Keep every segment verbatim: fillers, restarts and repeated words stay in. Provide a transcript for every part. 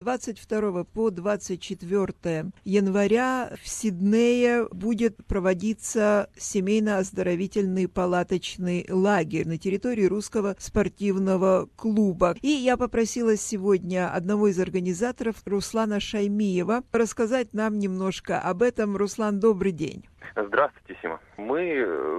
двадцать второго по двадцать четвёртое января в Сиднее будет проводиться семейно-оздоровительный палаточный лагерь на территории Русского спортивного клуба. И я попросила сегодня одного из организаторов, Руслана Шаймиева, рассказать нам немножко об этом. Руслан, добрый день. Здравствуйте, Сима. Мы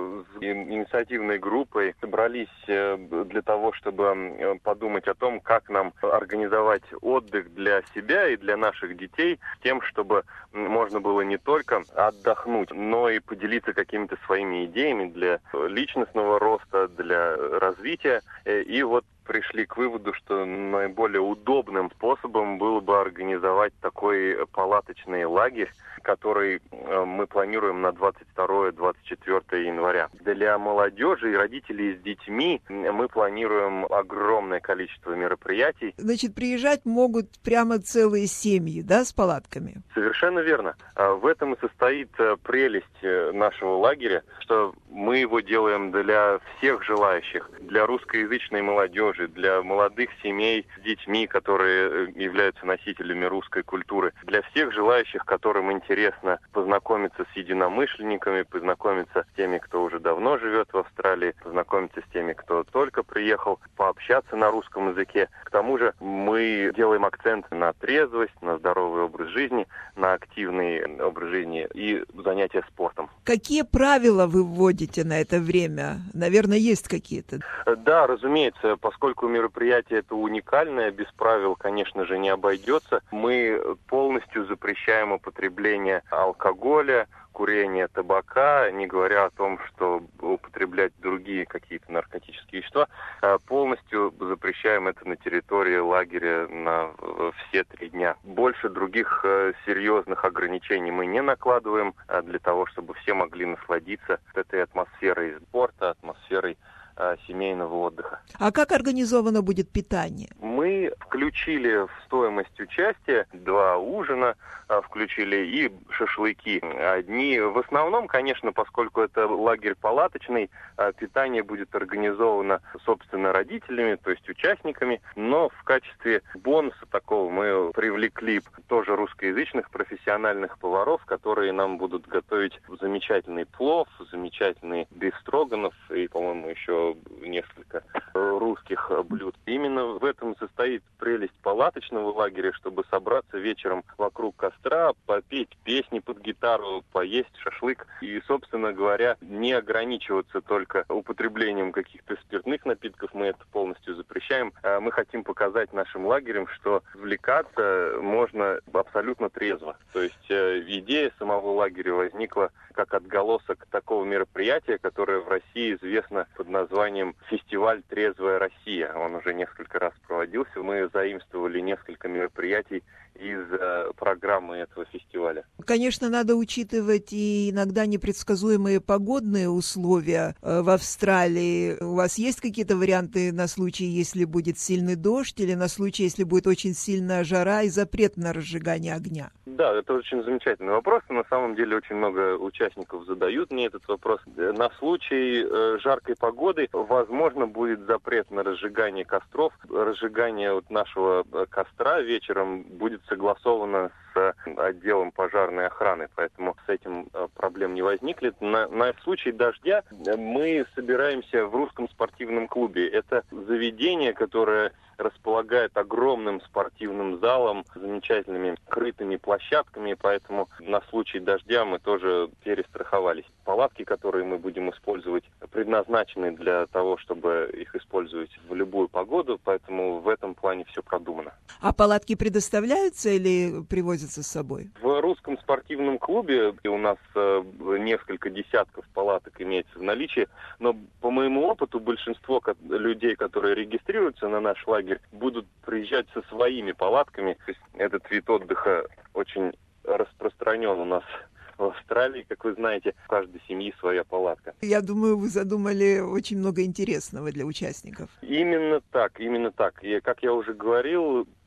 с инициативной группой собрались для того, чтобы подумать о том, как нам организовать отдых для себя и для наших детей, тем, чтобы можно было не только отдохнуть, но и поделиться какими-то своими идеями для личностного роста, для развития. И вот пришли к выводу, что наиболее удобным способом было бы организовать такой палаточный лагерь, который мы планируем на двадцать второе — двадцать четвёртое января. Для молодежи и родителей с детьми мы планируем огромное количество мероприятий. Значит, приезжать могут прямо целые семьи, да, с палатками? Совершенно верно. В этом и состоит прелесть нашего лагеря, что мы его делаем для всех желающих, для русскоязычной молодежи, для молодых семей с детьми, которые являются носителями русской культуры, для всех желающих, которым интересно познакомиться с единомышленниками, познакомиться с теми, кто уже давно живет в Австралии, познакомиться с теми, кто только приехал, пообщаться на русском языке. К тому же мы делаем акцент на трезвость, на здоровый образ жизни, на активный образ жизни и занятия спортом. Какие правила вы вводите на это время? Наверное, есть какие-то? Да, разумеется, поскольку мероприятие это уникальное, без правил, конечно же, не обойдется. Мы полностью запрещаем употребление алкоголя, курение табака, не говоря о том, что употреблять другие какие-то наркотические вещества. Полностью запрещаем это на территории лагеря на все три дня. Больше других серьезных ограничений мы не накладываем для того, чтобы все могли насладиться этой атмосферой спорта, атмосферой семейного отдыха. А как организовано будет питание? Мы включили в стоимость участия два ужина, включили и шашлыки. Одни, в основном, конечно, поскольку это лагерь палаточный, питание будет организовано, собственно, родителями, то есть участниками, но в качестве бонуса такого мы привлекли тоже русскоязычных профессиональных поваров, которые нам будут готовить замечательный плов, замечательный бифстроганов и, по-моему, еще несколько русских блюд. Именно в этом состоит прелесть палаточного лагеря, чтобы собраться вечером вокруг костра, попеть песни под гитару, поесть шашлык и, собственно говоря, не ограничиваться только употреблением каких-то спиртных напитков, мы это полностью запрещаем. Мы хотим показать нашим лагерям, что развлекаться можно абсолютно трезво. То есть идея самого лагеря возникла как отголосок такого мероприятия, которое в России известно под названием «Фестиваль «Трезвая Россия». Он уже несколько раз проводился. Мы заимствовали несколько мероприятий из э, программы этого фестиваля. Конечно, надо учитывать и иногда непредсказуемые погодные условия э, в Австралии. У вас есть какие-то варианты на случай, если будет сильный дождь, или на случай, если будет очень сильная жара и запрет на разжигание огня? Да, это очень замечательный вопрос. На самом деле очень много участников задают мне этот вопрос. На случай э, жаркой погоды, возможно, будет запрет на разжигание костров. Разжигание вот нашего костра вечером будет согласовано с отделом пожарной охраны, поэтому с этим проблем не возникнет. На, на случай дождя мы собираемся в Русском спортивном клубе. Это заведение, которое располагает огромным спортивным залом, замечательными крытыми площадками, поэтому на случай дождя мы тоже перестраховались. Палатки, которые мы будем использовать, предназначены для того, чтобы их использовать в любую погоду, поэтому в этом плане все продумано. А палатки предоставляются или привозятся с собой? В Русском спортивном клубе у нас э, несколько десятков палаток имеется в наличии, но по моему опыту большинство людей, которые регистрируются на наш лагерь, будут приезжать со своими палатками. То есть этот вид отдыха очень распространен у нас в Австралии, как вы знаете, у каждой семьи своя палатка. Я думаю, вы задумали очень много интересного для участников. Именно так, именно так. И, как я уже говорил,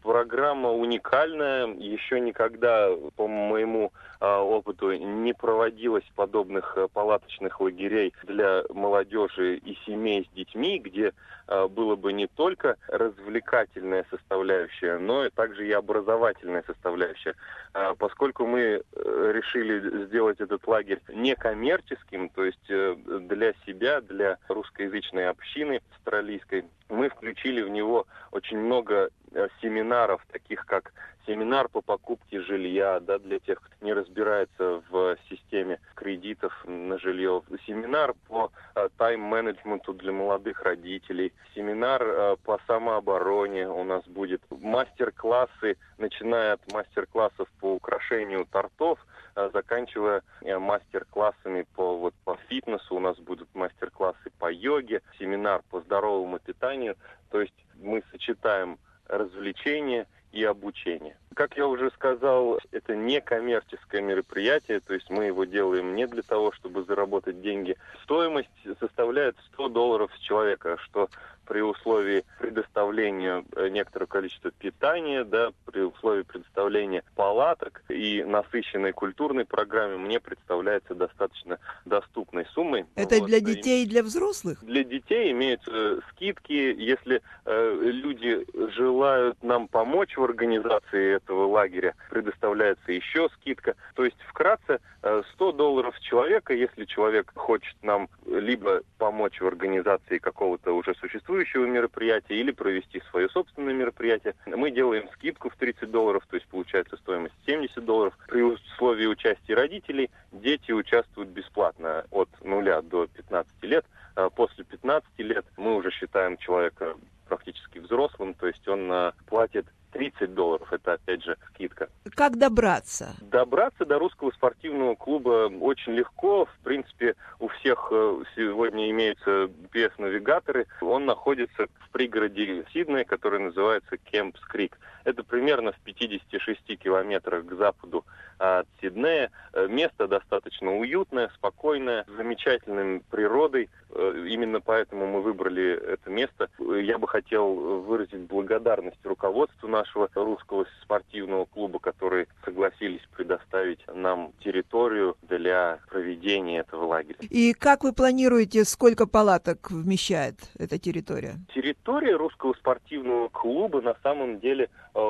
Программа уникальная, еще никогда, по моему а, опыту, не проводилось подобных а, палаточных лагерей для молодежи и семей с детьми, где а, было бы не только развлекательная составляющая, но и также и образовательная составляющая. А, поскольку мы а, решили сделать этот лагерь некоммерческим, то есть а, для себя, для русскоязычной общины австралийской, мы включили в него очень много семинаров, таких как семинар по покупке жилья, да, для тех, кто не разбирается в системе кредитов на жилье, семинар по э, тайм-менеджменту для молодых родителей, семинар э, по самообороне у нас будет, мастер-классы, начиная от мастер-классов по украшению тортов, э, заканчивая э, мастер-классами по, вот, по фитнесу, у нас будут мастер-классы по йоге, семинар по здоровому питанию, то есть мы сочетаем развлечение и обучение. Как я уже сказал, это не коммерческое мероприятие, то есть мы его делаем не для того, чтобы заработать деньги. Стоимость составляет сто долларов с человека, что при условии предоставления некоторого количества питания, да, при условии предоставления палаток и насыщенной культурной программе мне представляется достаточно доступной суммой. Это вот. Для детей и для взрослых? Для детей имеются скидки, если э, люди желают нам помочь в организации этого лагеря, предоставляется еще скидка. То есть, вкратце, э, сто долларов с человека, если человек хочет нам либо помочь в организации какого-то уже существующего мероприятия или провести свое собственное мероприятие. Мы делаем скидку в тридцать долларов, то есть получается стоимость семьдесят долларов. При условии участия родителей дети участвуют бесплатно от нуля до пятнадцати лет. После пятнадцати лет мы уже считаем человека практически взрослым, то есть он платит тридцать долларов, это опять же скидка. Как добраться? Добраться до русского спортивного клуба очень легко. В принципе, у всех сегодня имеются пи эс-навигаторы. Он находится в пригороде Сиднея, который называется Кемпс-Крик. Это примерно в пятидесяти шести километрах к западу от Сиднея. Место достаточно уютное, спокойное, с замечательной природой. Именно поэтому мы выбрали это место. Я бы хотел выразить благодарность руководству нашего русского спортивного клуба, которые согласились предоставить нам территорию для проведения этого лагеря. И как вы планируете, сколько палаток вмещает эта территория? Территория русского спортивного клуба на самом деле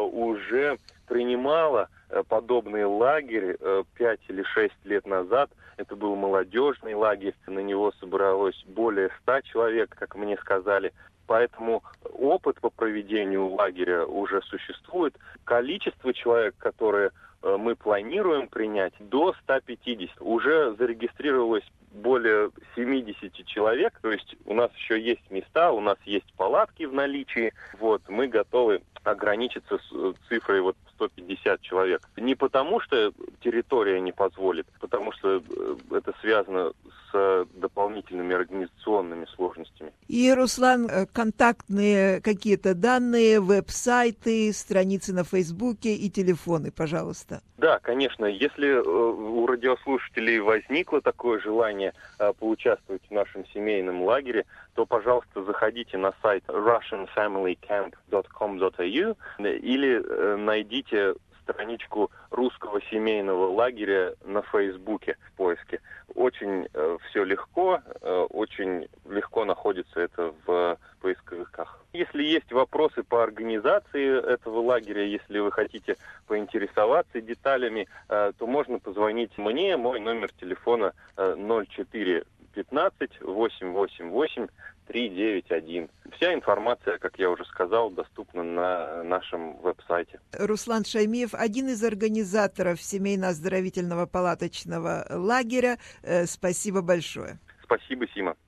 уже принимала подобный лагерь пять или шесть лет назад. Это был молодежный лагерь, на него собралось более ста человек, как мне сказали. Поэтому опыт по проведению лагеря уже существует. Количество человек, которые мы планируем принять, до ста пятидесяти. Уже зарегистрировалось более семидесяти человек. То есть у нас еще есть места, у нас есть палатки в наличии. Вот, мы готовы ограничиться с цифрой вот сто пятьдесят человек. Не потому, что территория не позволит, потому что это связано с дополнительными организационными сложностями. И, Руслан, контактные какие-то данные, веб-сайты, страницы на Фейсбуке и телефоны, пожалуйста. Да, конечно. Если у радиослушателей возникло такое желание поучаствовать в нашем семейном лагере, то, пожалуйста, заходите на сайт russian family camp dot com dot a u или найдите страничку русского семейного лагеря на Фейсбуке в поиске. Очень э, все легко, э, очень легко находится это в поисковиках. Если есть вопросы по организации этого лагеря, если вы хотите поинтересоваться деталями, э, то можно позвонить мне. Мой номер телефона э, ноль четыре пятнадцать восемь восемь восемь три девять один. Вся информация, как я уже сказал, доступна на нашем веб-сайте. Руслан Шаймиев, один из организаторов семейно-оздоровительного палаточного лагеря. Спасибо большое. Спасибо, Сима.